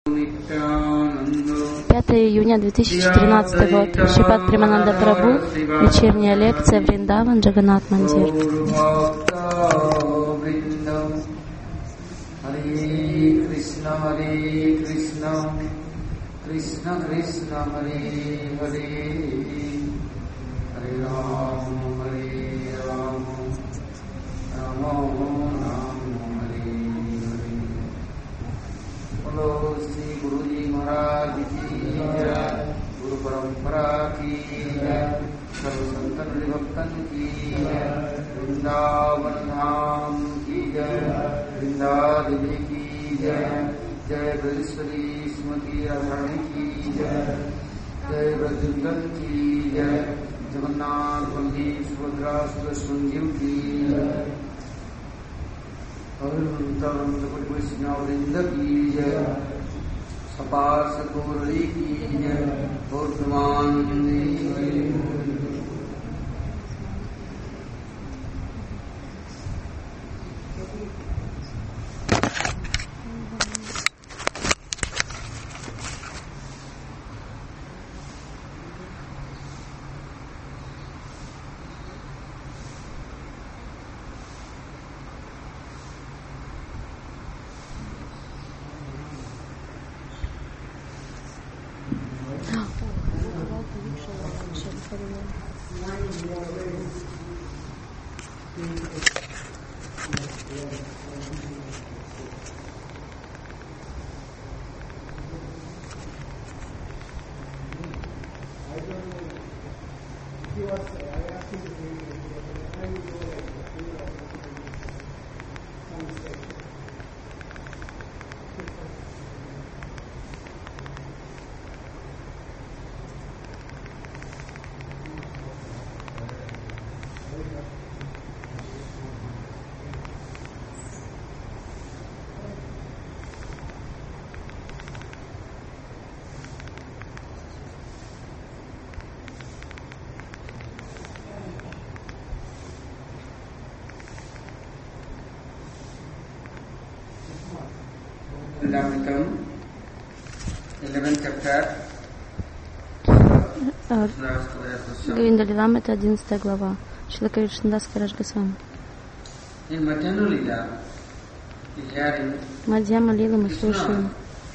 5 июня 2014 год. Шрипад Премананда Прабху. Вечерняя лекция Вриндаван, Джаганнат Мандир. Hare Krishna, Krishna Krishna, Hare Hare, Hare Rama, Rama Rama, Hare Hare. Bolo Shri Guruji Maharaj ki jai, Guru Parampara ki jai, Sarv Santan Vibhaktan ki jai, Vrindavan Dham ki jai, Vrindadevi ki jai, Jai Brajeshwari Srimati Radharani ki jai, Jai Brajundan ki jai, Jagannath Baldev Subhadra Sudarshanjiv ki jai, Arunantaranda Parivashna Vrinda ki jai, Sapar Satorali ki jai, Bhurtamanandi ki jai. Vrindavan 11th chapter. Гавиндалилам — это 11 глава. Шрила Кришнадас Караш Госвами. Мадьяма Лила мы слушаем.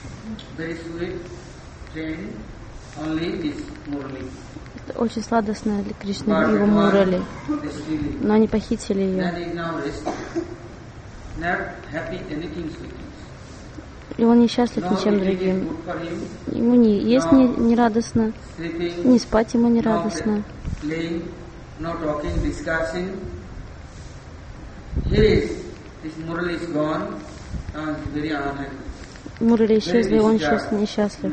Это очень сладостно для Кришны, его Мурали. Но они похитили ее. И он несчастлив ничем другим. Ему не есть не радостно, не спать ему не радостно. Мурали исчезли, он сейчас несчастлив.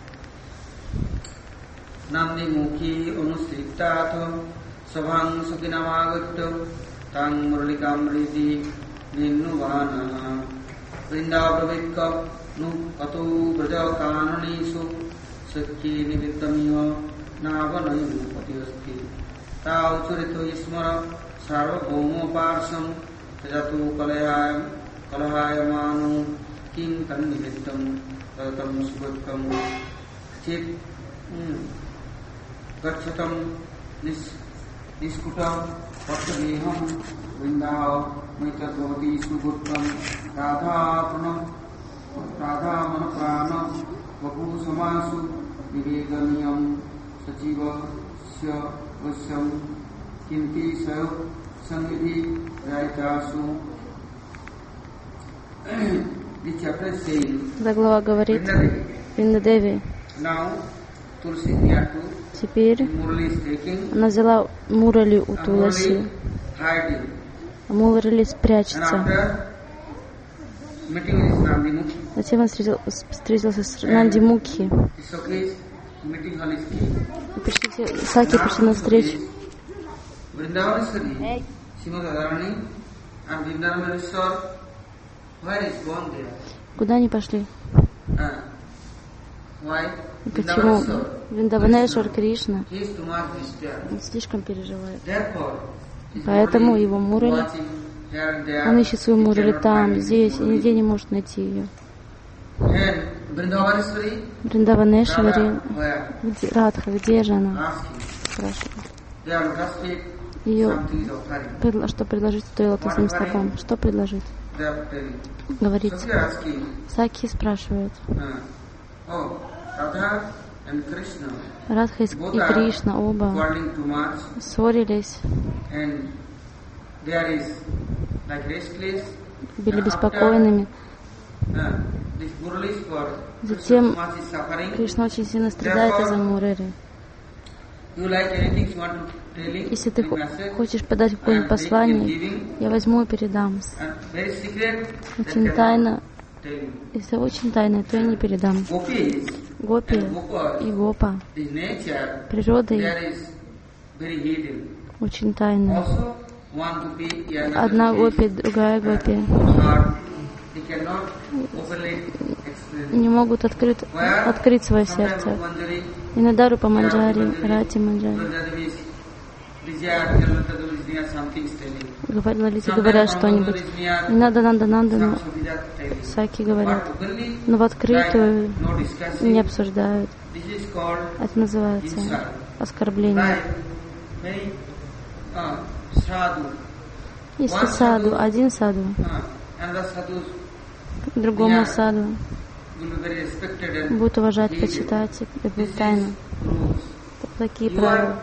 Vrindavanavika nu kato braja kananisu sakhi nivittamiya navanayu patiyasti ta uchurito ismara sarvabhauma parsam tajatu kalayamanu kim tan nivittam tatam subhatkam chit gachatam niskutam patadeham Vrindav Maitatavati Subhuttam Radha Manaprana Vapu Samasu Viveganiyam Sachiva Sya Vasyam Kinti Sayo Samvidhi Raitasu. This chapter is saying Эта глава говорит Вриндадеви. Теперь она взяла Мурали у Туласи. Мурали спрячется. Затем он встретился с Нанди Мукхи. Саки пришли на встречу. Куда они пошли? Почему? Вриндаванешвар Кришна, он слишком переживает. Поэтому его Мурали, он ищет свою Мурали там, здесь, и нигде не может найти ее. Вриндаванешвари, Радха, где же она? Спрашивает. Ее, что предложить стоит лотосным стопам? Что предложить? Говорится. Сакхи спрашивает. Радха и Кришна оба ссорились, были беспокойными. Затем Кришна очень сильно страдает из-за Мурари. Если ты хочешь подать какое-нибудь послание, я возьму и передам. Очень тайно. Если очень тайно, то я не передам. Гопи и Гопа, природа очень тайна. Одна Гопи, другая Гопи не могут открыть свое сердце. Иногда Рупа Манджари, Рати Манджари говорят что-нибудь. Иногда Нанда, Саки говорят. Но в открытую не обсуждают. Это называется оскорбление. Если саду, один саду, другому саду будет уважать, почитать и будет тайно. Такие правила.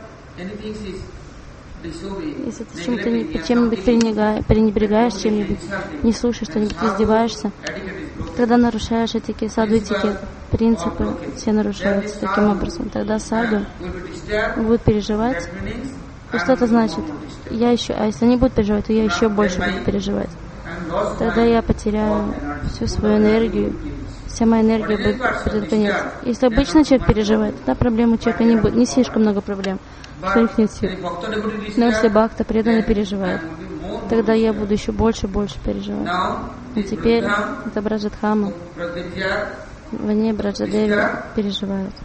Если ты чем-нибудь пренебрегаешь, чем-нибудь не слушаешь, что-нибудь издеваешься, тогда нарушаешь этикет, саду этикет, принципы все нарушаются таким образом. Тогда саду будет переживать. И что это значит? А если они будут переживать, то я еще больше буду переживать. Тогда я потеряю всю свою энергию, вся моя энергия будет конец. Если обычно человек переживает, тогда проблем у человека не будет, не слишком много проблем, что у них нет сил. Но если бхакта преданно переживает, тогда я буду еще больше переживать. И теперь это Браджадхама, вне Браджадеви переживают.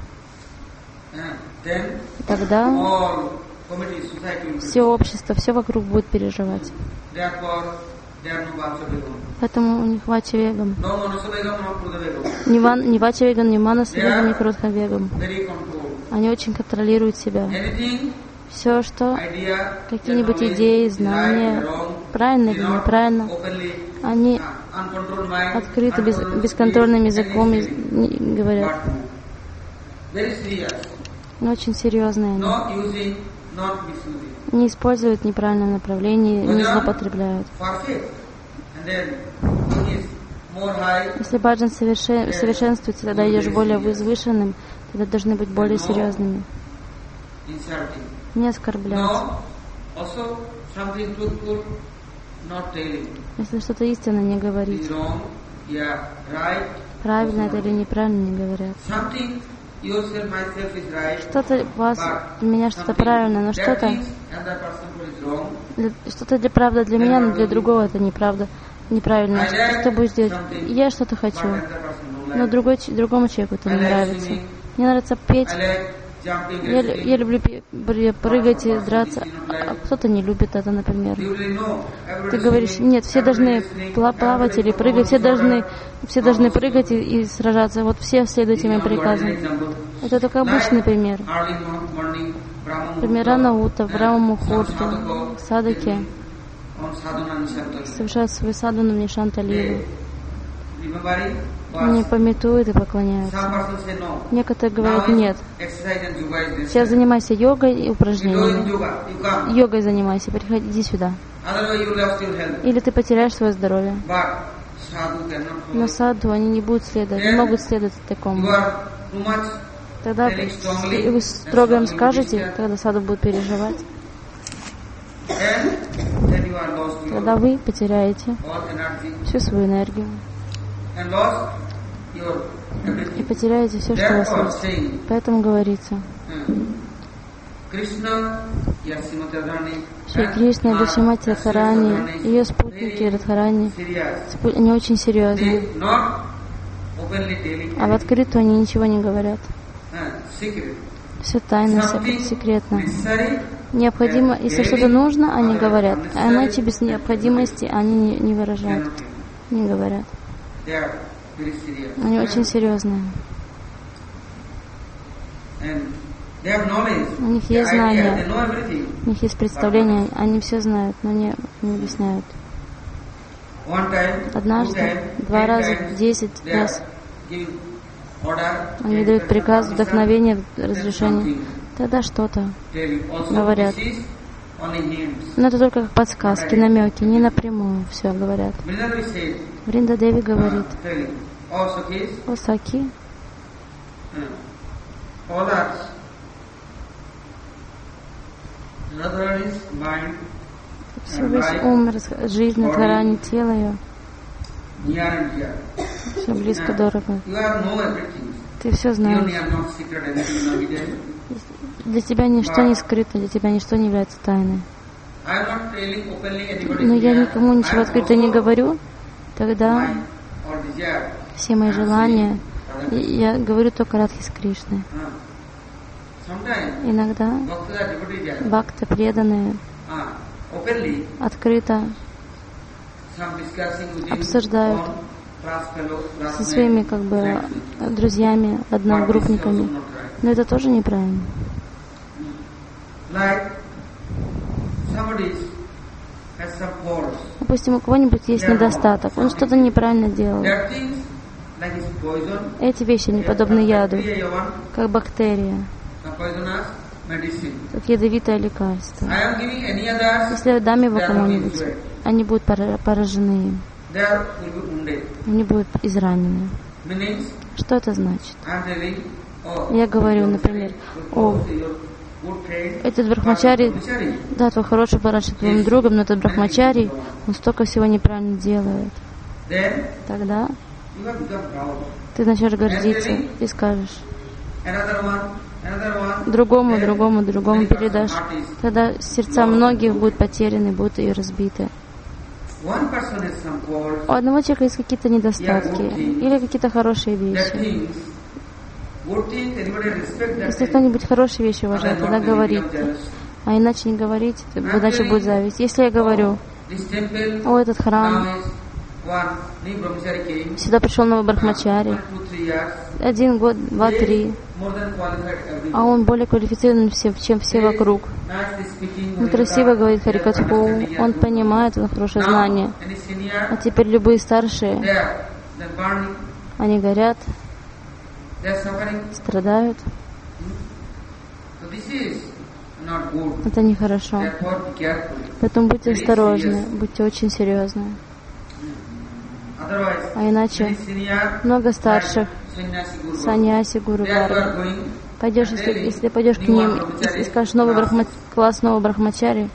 Тогда все общество, все вокруг будет переживать. Поэтому у них Вачавегам. Ни Вачавегам, ни Манасавегам, ни Крудхавегам. Они очень контролируют себя. Все, что какие-нибудь идеи, знания, правильно или неправильно, они открыто, бесконтрольным языком говорят. Но очень серьезные они. Не используют неправильное направление, не злоупотребляют. Если баджан совершенствуется, тогда идешь более возвышенным, тогда должны быть более серьезными. Не оскорбляться. Если что-то истинно не говорить. Правильно это или неправильно не говорят. Что-то у вас, для меня что-то правильно, но что-то для правда для меня, но для другого это неправда, неправильно. Что будешь делать? Я что-то хочу, но другому человеку это не нравится. Мне нравится петь. Я люблю прыгать и драться, а кто-то не любит это, например. Ты говоришь, нет, все должны плавать или прыгать, все должны прыгать и сражаться. Вот все следуют этим приказам. Это только обычный пример. Например, рано утром, в Брахма-мухурту, садаки совершают свою садхану в Нишанта-лилу. Они памятуют и поклоняются. Некоторые говорят, нет, сейчас занимайся йогой и упражнениями. Йогой занимайся, иди сюда. Или ты потеряешь свое здоровье. Но саду они не будут следовать, не могут следовать такому. Тогда вы строго им скажете, тогда саду будет переживать. Тогда вы потеряете всю свою энергию. И потеряете все, что у вас есть. Поэтому говорится, Шри Кришна, Дашимати Радхарани, ее спутники Радхарани, они очень серьезны. А в открытую они ничего не говорят. Все тайно, секретно. Необходимо, если что-то нужно, они говорят. А иначе без необходимости они не выражают, не говорят. very serious. Они очень серьезные. And they have knowledge, У них the есть idea, знания, they know everything. у них есть представление, они все знают, но не объясняют. One time, two Однажды, times, 2 раза, 8 times, 10 they are раз giving order, они дают приказ, вдохновение, разрешение. Тогда что-то говорят. Но это только как подсказки, намеки, не напрямую все говорят. Вринда Деви говорит: «О Саки, все весь ум, жизнь, Радхарани, тело ее, все близко, дорого. Ты все знаешь. Для тебя ничто не скрыто, для тебя ничто не является тайной. Но я никому ничего открыто не говорю, тогда все мои желания, я говорю только Радхи с Кришной. Иногда бхакты преданные открыто обсуждают со своими друзьями, одногруппниками. Но это тоже неправильно. Допустим, у кого-нибудь есть недостаток, он что-то неправильно делал. Эти вещи не подобны яду, как бактерия, как ядовитое лекарство. Если я дам его кому-нибудь, они будут поражены им, они будут изранены. Что это значит? Я говорю, например: «О, этот брахмачари, да, твой хороший был раньше твоим другом, но этот брахмачари, он столько всего неправильно делает». Тогда ты начнешь гордиться и скажешь другому передашь. Тогда сердца многих будут потеряны, будут и разбиты. У одного человека есть какие-то недостатки или какие-то хорошие вещи. Если кто-нибудь хорошие вещи уважает, тогда говорите. А иначе не говорите, иначе будет зависть. Если я говорю: «О, этот храм, сюда пришел новый брахмачари, 1 год, 2, 3, а он более квалифицирован, чем все вокруг. Он красиво говорит Харикатху, он понимает, он хорошее знание. А теперь любые старшие, они горят, страдают. Это нехорошо. Поэтому будьте осторожны, будьте очень серьезны. А иначе много старших, саньяси, гуру варги, пойдешь, если ты пойдешь к ним и скажешь класс нового брахмачари,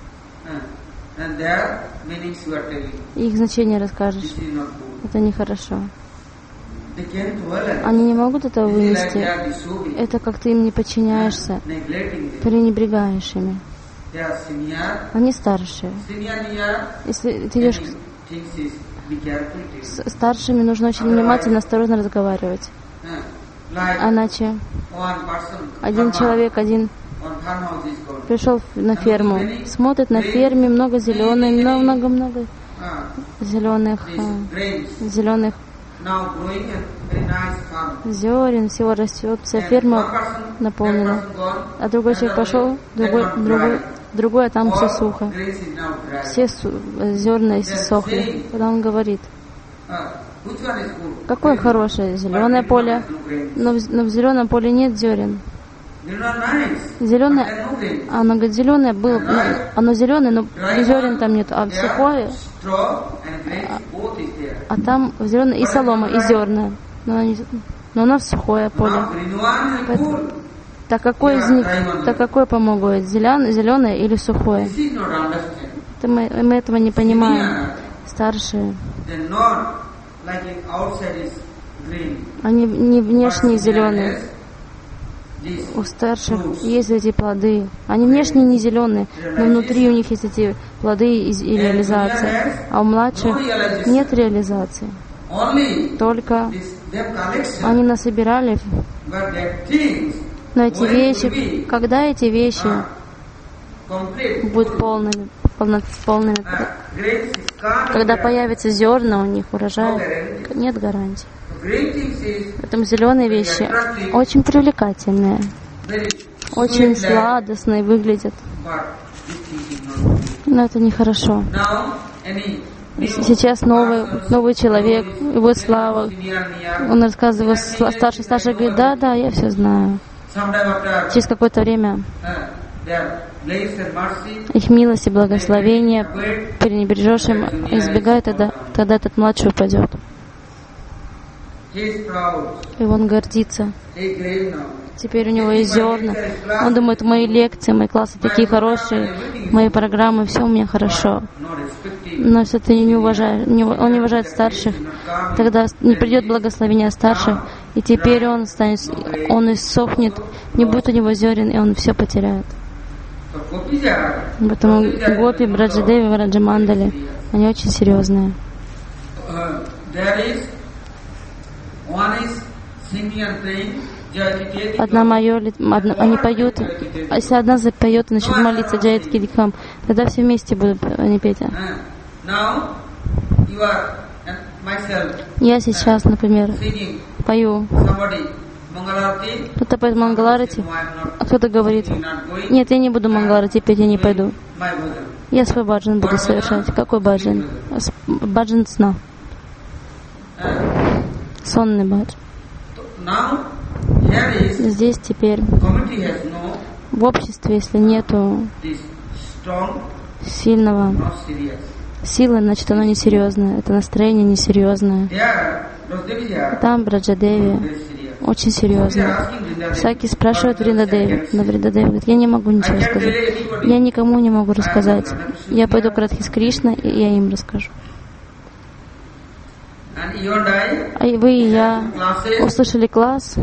их значение расскажешь. Это нехорошо. Они не могут этого вынести. Это как ты им не подчиняешься, пренебрегаешь ими. Они старшие. Если ты идешь с старшими, нужно очень внимательно, осторожно разговаривать. Иначе один человек пришел на ферму, смотрит на ферме, много зеленых, много зеленых зерен, всего растет, вся ферма наполнена. А другой человек пошел, другой, а там все сухо. Все зерна иссохли. Тогда он говорит: какое хорошее зеленое поле, но в зеленом поле нет зерен. Зеленое, оно говорит, зеленое было, оно зеленое, но зерен там нет, а сухое, а там зеленое и солома, и зерна, но оно в сухое поле. Так какое из них, какое помогает, зеленое или сухое? Мы этого не понимаем. Старшие, они не внешние зеленые. У старших есть эти плоды. Они внешне не зеленые, но внутри у них есть эти плоды и реализация. А у младших нет реализации. Только они насобирали. Но эти вещи, когда эти вещи будут полными, когда появятся зерна у них, урожай, нет гарантии. Поэтому зеленые вещи очень привлекательные, очень сладостные выглядят. Но это нехорошо. Сейчас новый человек, его слава, он рассказывает, старший говорит, да, я все знаю. Через какое-то время их милость и благословение пренебрежешь им, избегай, тогда этот младший упадет. И он гордится. Теперь у него есть зерна. Он думает, мои лекции, мои классы такие хорошие, мои программы, все у меня хорошо. Но если ты он не уважает старших, тогда не придет благословение старших, и теперь он иссохнет, не будет у него зерен, и он все потеряет. Поэтому Гопи, Браджадеви, Враджамандали, они очень серьезные. Одна майолит, они поют, а если одна запоет и начнет молиться Джайат Кидикам, тогда все вместе будут они петь. Я сейчас, например, пою. Кто-то поет Мангаларати, а кто-то говорит, нет, я не буду Мангаларати петь, я не пойду. Я свой баджан буду совершать. Какой баджан? Баджан сна. Сонный баджан. Здесь теперь в обществе, если нету сильного силы, значит оно несерьезное, это настроение несерьезное. Там Браджадеви очень серьезно. Саки спрашивает Вриндадеви, но Вриндадеви говорит, я не могу ничего сказать. Я никому не могу рассказать. Я пойду к Радхе с Кришной, и я им расскажу. А вы и я услышали класс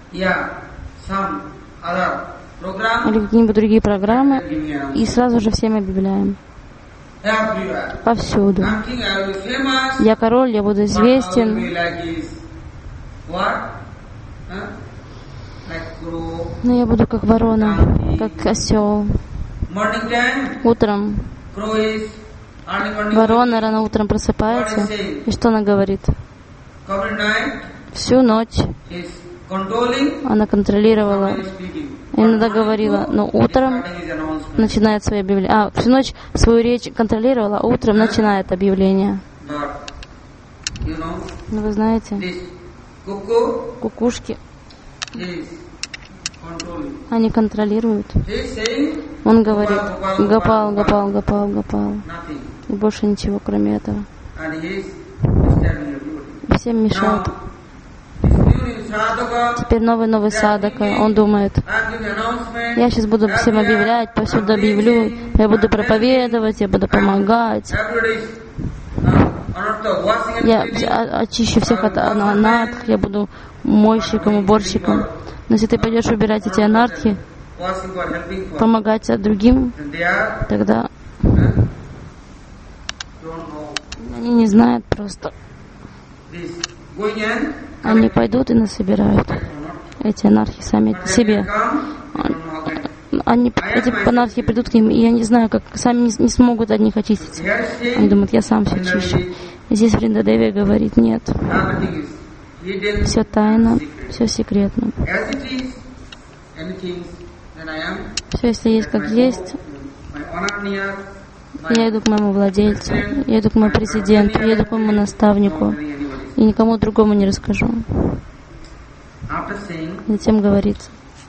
или какие-нибудь другие программы, и сразу же всем объявляем. Повсюду. Я король, я буду известен. Но я буду как ворона, как осел. Утром ворона рано утром просыпается, и что она говорит? Всю ночь она контролировала, иногда говорила, но утром начинает свое объявление. Всю ночь свою речь контролировала, а утром начинает объявление. Ну, вы знаете, кукушки, они контролируют. Он говорит, Гопал, Гопал, Гопал, Гопал. И больше ничего, кроме этого. Всем мешает. Теперь новый садака. Он думает, я сейчас буду всем объявлять, повсюду объявлю, я буду проповедовать, я буду помогать. Я очищу всех от анарх, я буду мойщиком, уборщиком. Но если ты пойдешь убирать эти анархи, помогать другим, тогда они не знают просто. Они пойдут и насобирают эти анархи сами себе. Эти анархи придут к ним, и я не знаю, как сами не смогут от них очиститься. Они думают, я сам все чищу. И здесь Вриндадеви говорит, нет. Все тайно, все секретно. Все, если есть как есть, я иду к моему владельцу, я иду к моему президенту, я иду к моему наставнику, и никому другому не расскажу. Затем говорится,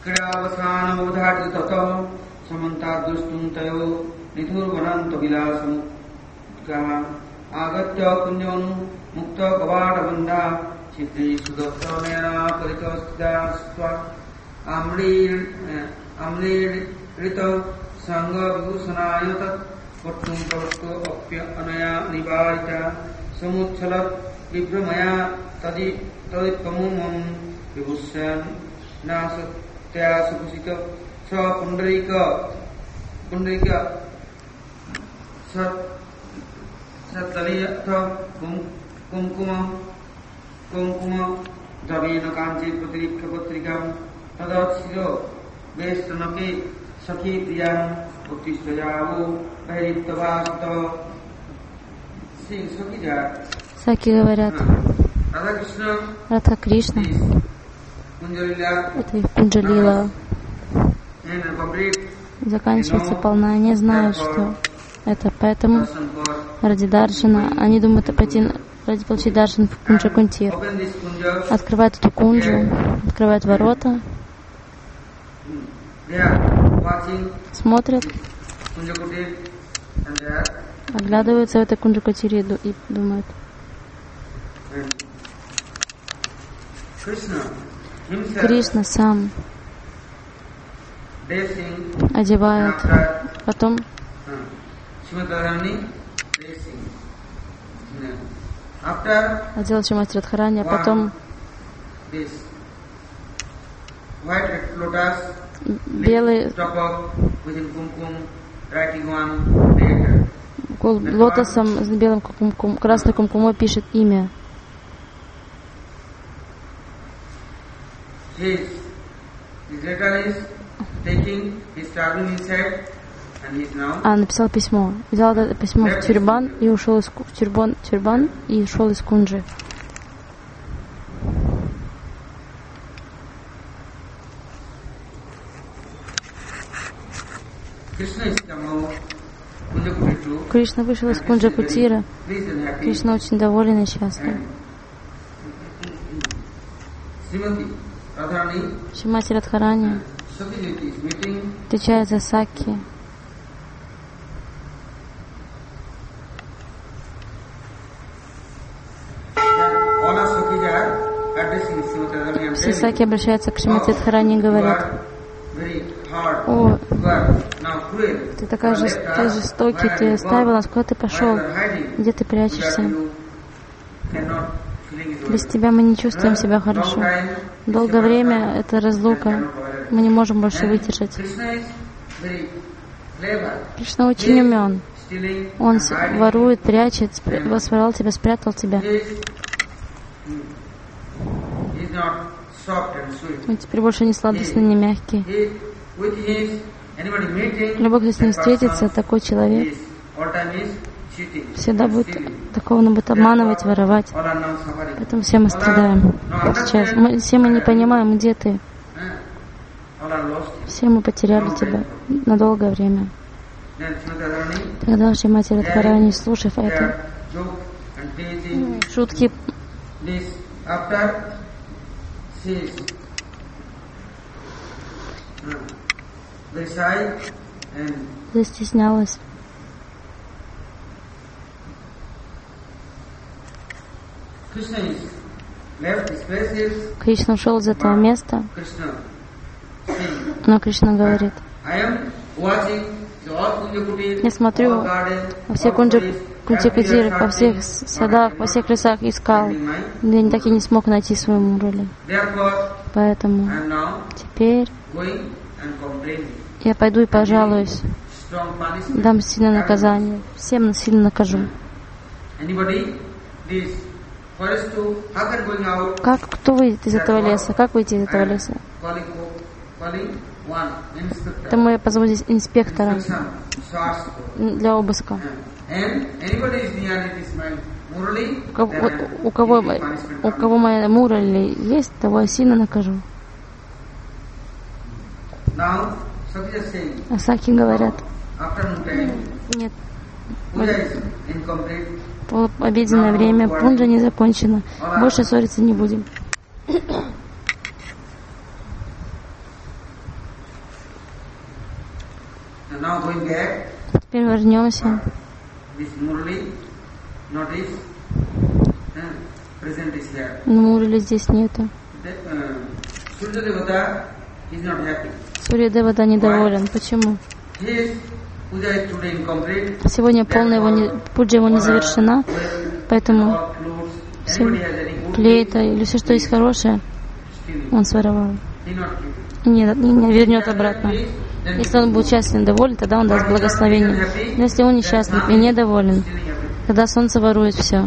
Vibramaya tadipamumam vibhusyan nasatya sukusita sa pundarika sataliyatha kumkuma davina kanchi patrika patrikam tadatsilo vestanaki sakhi priyam uttishtayavu vairittavasta. Саки говорят, Радха Кришна, это их Кунджалила, заканчивается полна. Они знают, что это, поэтому ради даршана, они думают пойти ради получить даршан в Кунджа Кунтир. Открывают эту кунджу, открывают ворота, смотрят, оглядываются в этой Кунджа Кунтире и думают. Кришна сам одевает, потом одел Шримати Радхарани, а потом белый лотосом с белым кумкумом, красной кумкумой пишет имя. А написал письмо. Взял это письмо в тюрбан и ушел из тюрбан и ушел из кунджи. Кришна вышел из Кунджа Кутира. Кришна очень доволен и счастлив. Шримати Радхарани встречается с Сакхи. Все Сакхи обращаются к Шримати Радхарани и говорят: «О, ты такой жестокий, ты оставил нас, куда ты пошел? Где ты прячешься? Без тебя мы не чувствуем себя хорошо. Долгое время это разлука, мы не можем больше выдержать». Кришна очень умен. Он ворует, прячет, своровал тебя, спрятал тебя. Он теперь больше не сладостный, не мягкий. Любой, кто с ним встретится, такой человек всегда будет такого, он будет обманывать, воровать. Поэтому все мы страдаем сейчас. Все мы не понимаем, где ты. Все мы потеряли тебя на долгое время. Тогда Шримати Радхарани, слушав это, шутки, застеснялась. Кришна ушел из этого места, но Кришна говорит: я смотрю во все Кунджи Кутиры, во всех садах, во всех лесах искал, я так и не смог найти свою Мурали. Поэтому теперь я пойду и пожалуюсь, дам сильное наказание, всем сильно накажу. Кто выйдет из этого леса? Как выйти из этого леса? Поэтому я позову здесь инспектора для обыска. У кого моя Мурали есть, того я сильно накажу. А Сакхи говорят: нет, полуобеденное время, пунджа не закончена, больше ссориться не будем. Теперь вернемся. Но Мурали здесь нету. Сурья-девата недоволен. Почему? Сегодня полная пуджа его не завершена, поэтому все плейта или все, что есть хорошее, он своровал. Не вернет обратно. Если он будет счастлив и доволен, тогда он даст благословение. Но если он несчастлив и недоволен, тогда солнце ворует все.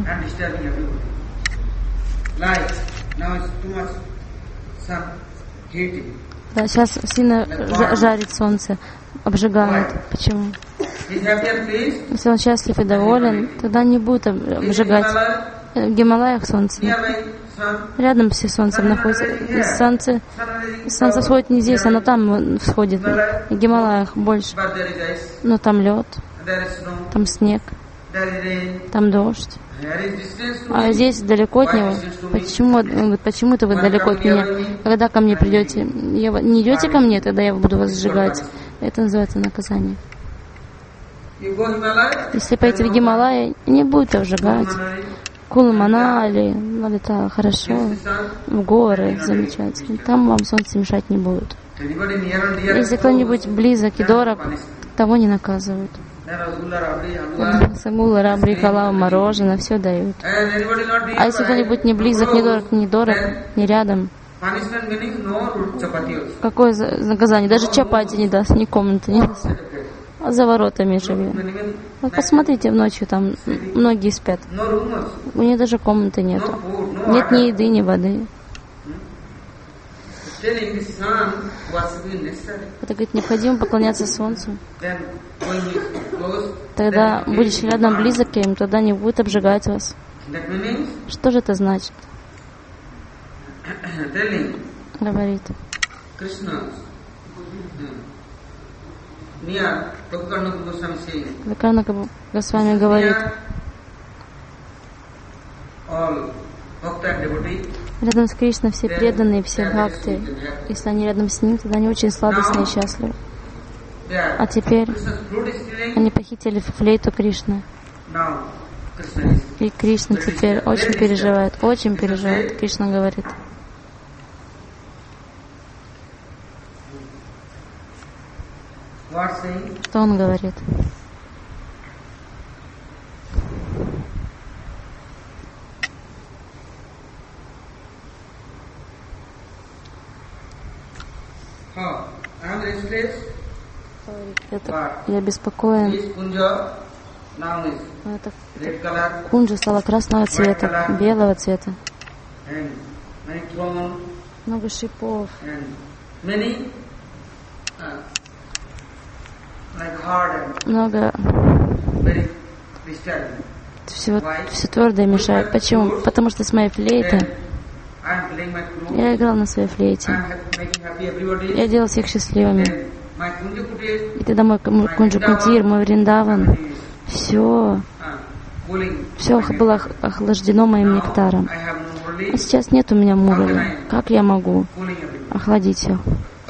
Да, сейчас сильно жарит солнце, обжигает. Почему? Если он счастлив и доволен, тогда не будет обжигать. В Гималаях солнце. Рядом все солнцем находится. И солнце всходит не здесь, оно там всходит. В Гималаях больше. Но там лед, там снег, там дождь. А здесь далеко от него. Почему-то вы далеко от меня. Когда ко мне придете, не идете ко мне, тогда я буду вас сжигать. Это называется наказание. Если пойти в Гималай, не будет их сжигать. Кулу-Манали, это хорошо, в горы, замечательно. Там вам солнце мешать не будет. Если кто-нибудь близок и дорог, того не наказывают. Сагула, рабри, халава, мороженое, все дают. А если кто-нибудь не близок, не дорог, не рядом, какое наказание? Даже чапати не даст, ни комнаты не даст. А за воротами живет. Вот посмотрите, ночью там многие спят. У них даже комнаты нету. Нет ни еды, ни воды. Это, говорит, необходимо поклоняться солнцу. Тогда будешь рядом близок к им, тогда не будет обжигать вас. Что же это значит? Говорит. Вакарна Госвами говорит, рядом с Кришной все преданные, все бхакты. Если они рядом с ним, тогда они очень сладостные и счастливы. А теперь они похитили флейту Кришны. И Кришна теперь очень переживает, очень переживает. Кришна говорит. Что он говорит? Я беспокоен. Это кунджа стала красного цвета, белого цвета. Много шипов. Много все твердое мешает. Почему? Потому что с моей флейтой я играл на своей флейте. Я делал всех счастливыми. И тогда мой Кунджа-Кунтир, мой Вриндаван, все было охлаждено моим нектаром. А сейчас нет у меня мураля. Как я могу охладить все?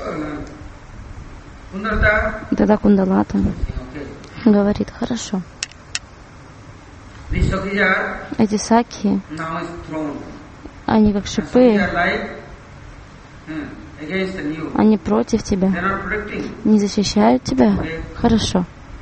Тогда Кундалата говорит, хорошо. Эти сакхи, они как шипы, они против тебя, не защищают тебя. Хорошо.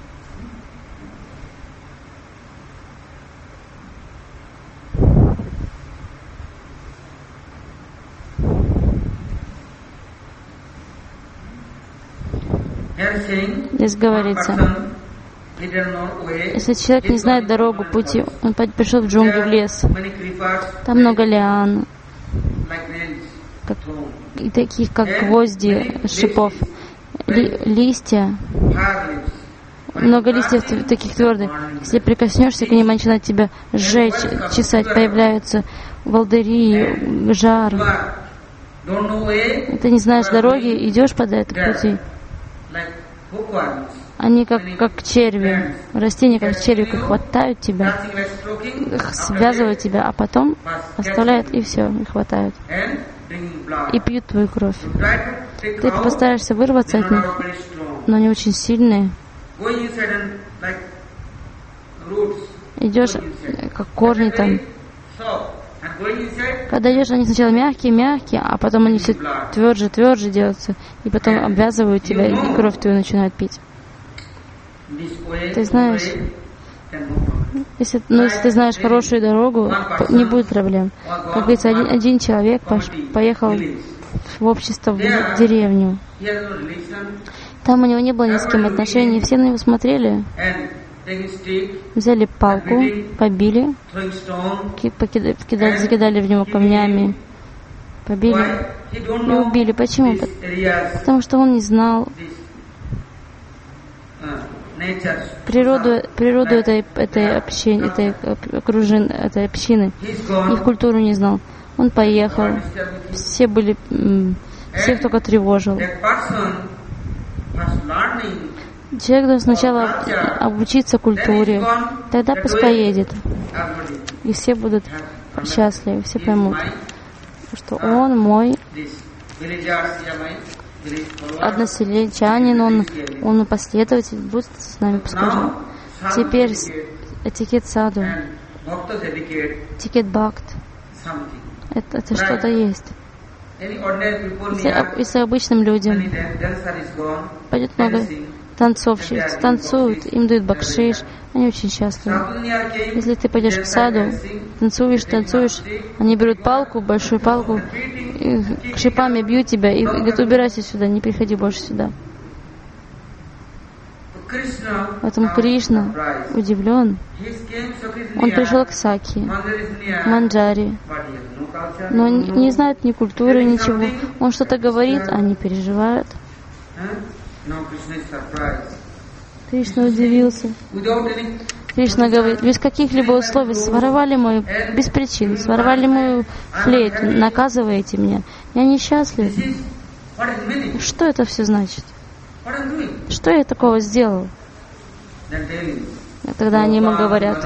Здесь говорится, если человек не знает дорогу, пути, он пришел в джунгли, в лес, там много лиан, и таких как гвозди, шипов, листья, много листьев таких твердых. Если прикоснешься к ним, они начинают тебя сжечь, чесать, появляются волдыри, жар. Ты не знаешь дороги, идешь по этой пути. Они как черви, растения как черви, как хватают тебя, связывают тебя, а потом оставляют и все, и хватают. И пьют твою кровь. Ты постараешься вырваться от них, но они очень сильные. Идешь, как корни там. Когда идешь, они сначала мягкие, а потом они все тверже делаются, и потом обвязывают тебя, и кровь твою начинают пить. Ты знаешь, если ты знаешь хорошую дорогу, не будет проблем. Как говорится, один человек поехал в общество в деревню. Там у него не было ни с кем отношений, все на него смотрели. Взяли палку, побили, закидали в него камнями, побили и убили. Почему? Потому что он не знал природу этой общины, их культуру не знал. Он поехал, всех только тревожил. Человек должен сначала обучиться культуре, тогда пусть поедет. И все будут счастливы, все поймут, что он мой односеленчанин, он последователь, будет с нами, пускай. Теперь этикет саду, этикет бхакт, это что-то есть. Если обычным людям пойдет много танцовщиц, танцуют, им дают бакшиш, они очень счастливы. Если ты пойдешь к саду, танцуешь, они берут палку, большую палку, и шипами бьют тебя и говорят: убирайся сюда, не приходи больше сюда. Поэтому Кришна удивлен. Он пришел к Саки, Манджари, но не знает ни культуры, ничего. Он что-то говорит, а они переживают. Кришна удивился. Кришна говорит: без каких-либо условий своровали мою, без причин, своровали мою флейту, наказываете меня. Я несчастлив. Что это все значит? Что я такого сделал? Тогда они ему говорят: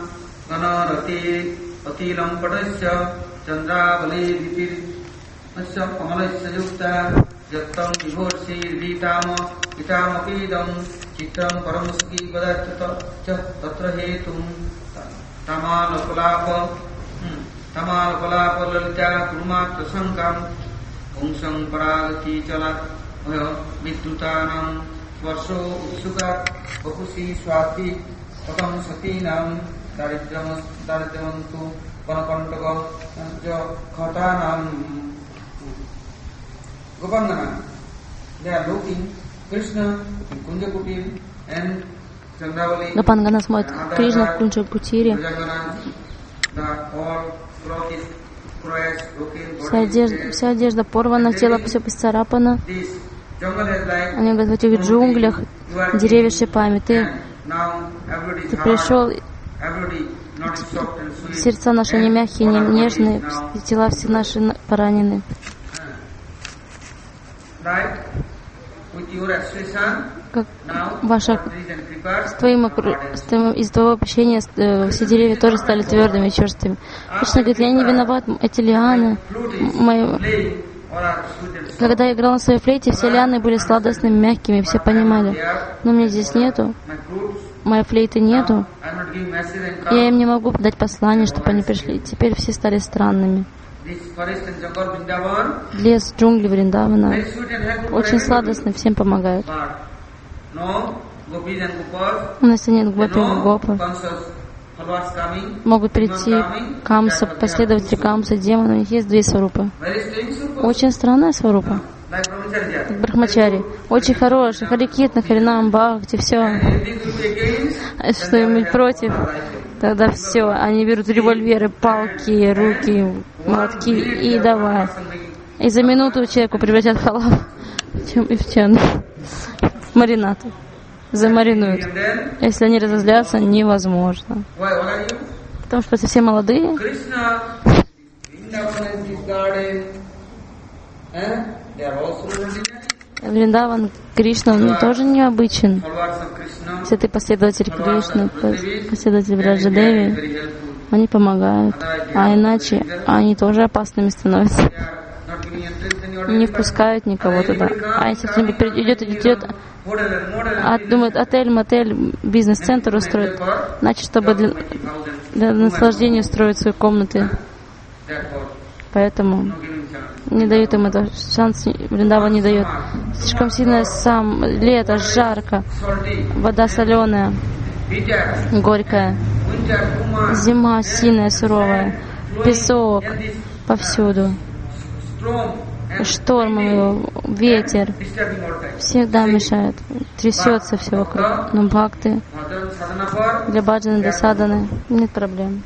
Гопангана смотрит Кришна в Кунджа-Кутире. Вся одежда порвана, тело все поцарапано. Они говорят: в этих джунглях деревья шипами. Ты пришел, сердца наши не мягкие, не нежные, тела все наши поранены. Как из твоего общения все деревья тоже стали твердыми, черствыми. Кришна говорит: я не виноват, эти лианы, когда я играл на своей флейте, все лианы были сладостными, мягкими, все понимали. Но меня здесь нету, моей флейты нету, я им не могу дать послание, чтобы они пришли. Теперь все стали странными. Лес, джунгли Вриндавана очень сладостный, всем помогают. Но если нет гопи и гопы, могут прийти камса, последователи камса, демоны, у них есть две сварупы. Очень странная сварупа. Брахмачари. Очень хороший, Харикитна, Харинам, Бхакти, все. А что-нибудь против, тогда все. Они берут револьверы, палки, руки, молотки и давай. И за минуту человеку превратят халав в маринад. Замаринуют. Если они разозлятся, невозможно. Потому что все молодые. Вриндаван, Кришна, он тоже необычен. Все ты последователь Кришны, последователь Враджадеви, они помогают. А иначе они тоже опасными становятся. Не впускают никого туда. А если кто-нибудь идет, думает, отель, мотель, бизнес-центр устроит, значит, чтобы для наслаждения строить свои комнаты. Поэтому не дают им это, шанс Вриндаван не дает. Слишком сильное лето, жарко, вода соленая, горькая, зима сильная, суровая, песок повсюду, шторм, ветер, всегда мешает, трясется все вокруг. Но бхакты, для баджаны, для садханы нет проблем.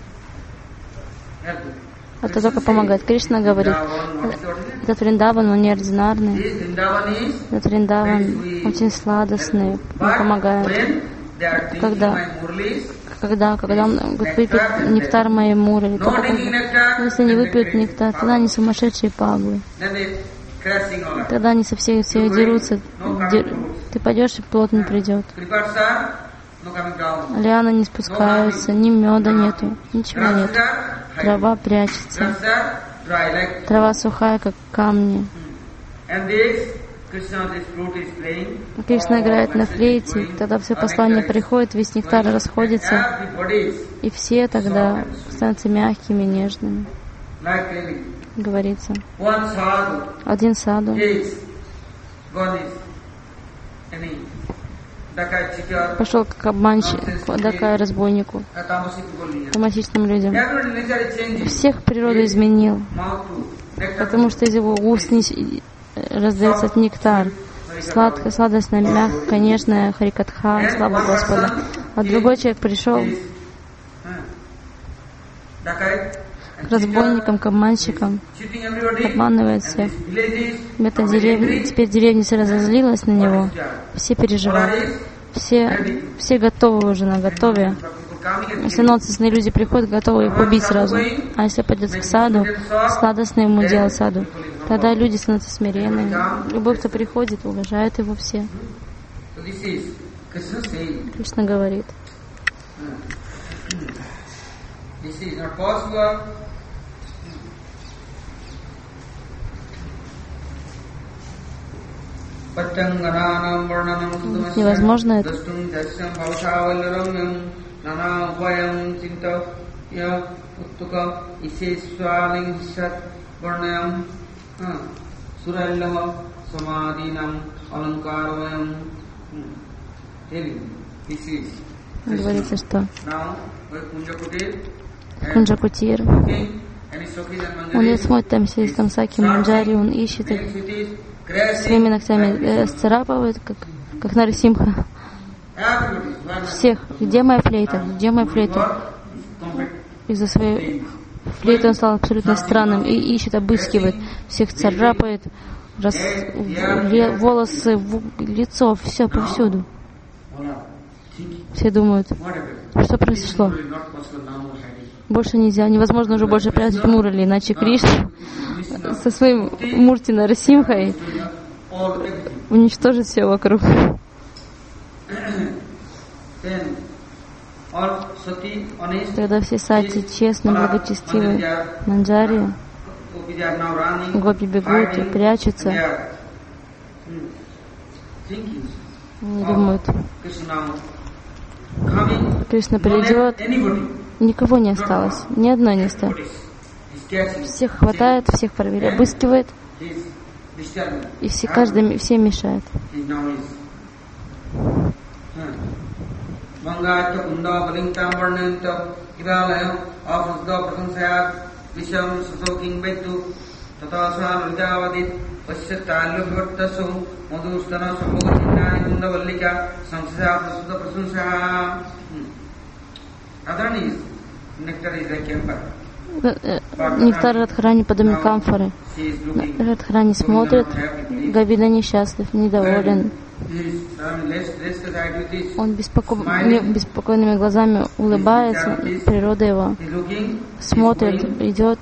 Это только помогает. Кришна говорит: этот Вриндаван, он неординарный. Этот Вриндаван очень сладостный, он помогает. когда он выпьет нектар моей мурали, если они выпьют нектар, тогда они сумасшедшие паблы. Тогда они со всеми дерутся. Ты пойдешь, и плод не придет. Лиана не спускается, ни меда нету, ничего нет. Трава прячется. Трава сухая, как камни. Кришна играет на флейте, тогда все послания приходят, весь нектар расходится, и все тогда становятся мягкими, нежными. Говорится. Один саду пошел как обманщик, к разбойнику, тамасичным людям. Всех природу изменил, потому что из его уст раздается нектар, сладостная, мягкая, нежная харикатха, слава Господа. А другой человек пришел к разбойникам, к обманщикам, обманывает всех. Теперь деревня все разозлилась на него, все переживают, все готовы уже на готове. Если нонсенсные люди приходят, готовы их убить сразу. А если пойдет к саду, сладостно ему делать саду, тогда люди становятся смиренными. Любой, кто приходит, уважает его все. Кришна говорит. Невозможно это. Говорится, что Кунджа-Кутир, он смотрит, там сидит Камсаки Манджари, он ищет их, своими ногтями сцарапывает, как Нарисимха. Всех. Где моя флейта? Где моя флейта? Из-за своей флейты он стал абсолютно странным и ищет, обыскивает, всех царапает, волосы, лицо, все повсюду. Все думают, что произошло. Больше нельзя, невозможно уже больше прятать Мурали, иначе Кришна со своим Мурти Нарисимхой уничтожит все вокруг. Тогда все сати честно, благочестивы, манджари, гопи бегут и прячутся. Они думают, Кришна придет, никого не осталось, ни одной не осталось. Всех хватает, всех проверяет, обыскивает, и всем мешает. Нектар Радхарани подобен камфоры. Радхарани смотрит, Говинда несчастлив, недоволен. Он беспокойными глазами улыбается, природа его смотрит, идет,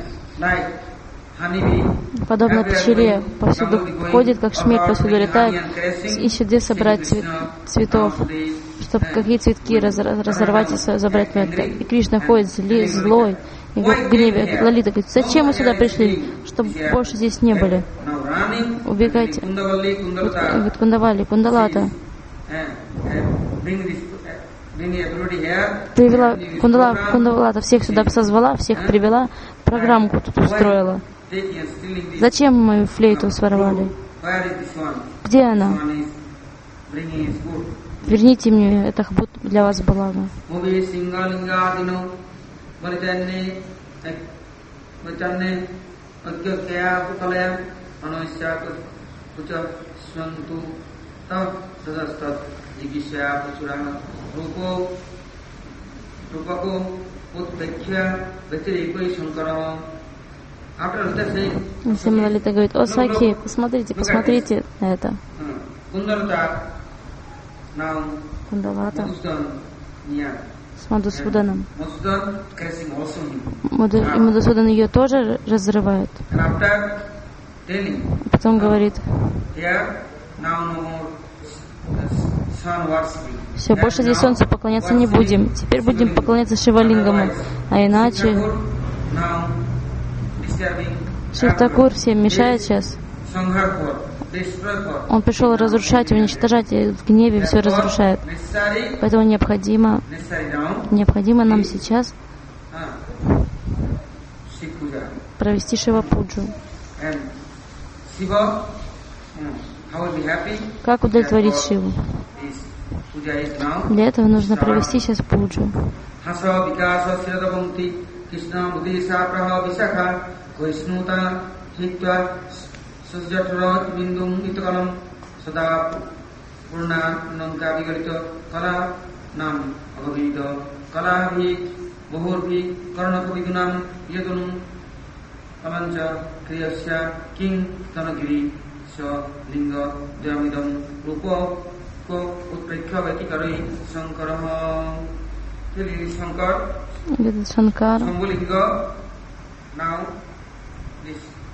подобно пчеле, повсюду ходит, как шмель, повсюду летает, ищет, где собрать цветов, чтобы какие цветки разорвать и забрать мед. И Кришна ходит злой, и в гневе. Лалита говорит, зачем мы сюда пришли, чтобы больше здесь не были? Убегайте. Говорит, Кундавали, Кундалата. Привела Кундалата, всех сюда созвала, всех привела, программку тут устроила. Зачем мою флейту своровали? Где она? Верните мне, это для вас благо. Если Лалита говорит, о Сахи, посмотрите на это. Now, Кундалата Madhusudan near. с Мадхусуданом. Madhusudan crashing also him. И Мадхусудан ее тоже разрывает. And after telling, Потом говорит, here now no more sun worshiping. все, больше здесь солнцу поклоняться не будем. Теперь будем поклоняться Шивалингаму. А иначе Now disturbing Шив Такур всем мешает сейчас. Sangharpur, destroy. Он пришел разрушать, уничтожать, и в гневе все разрушает. Поэтому необходимо нам сейчас провести Шива-пуджу. Как удовлетворить Шиву? Для этого нужно провести сейчас пуджу. Linga Dhamidam Rupo Ko Utprekhavati Kari Sankaraha. Шанкар. Now this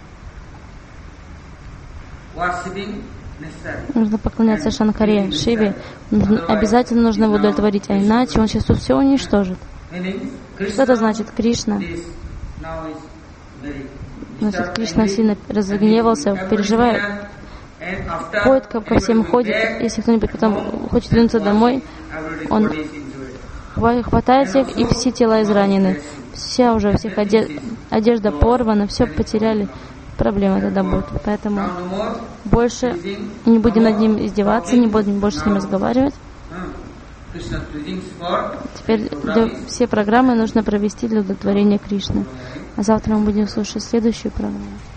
worshipping necessary. Нужно поклоняться Шанкаре, Шиве. Обязательно нужно его удовлетворить, а иначе он сейчас тут все уничтожит. Что это значит? Кришна. Значит, Кришна сильно разгневался, переживает, ходит ко всем, ходит. Если кто-нибудь потом хочет вернуться домой, он хватает всех, и все тела изранены. Вся уже у всех одежда порвана, все потеряли. Проблема тогда будет. Поэтому больше не будем над ним издеваться, не будем больше с ним разговаривать. Теперь все программы нужно провести для удовлетворения Кришны. А завтра мы будем слушать следующую программу.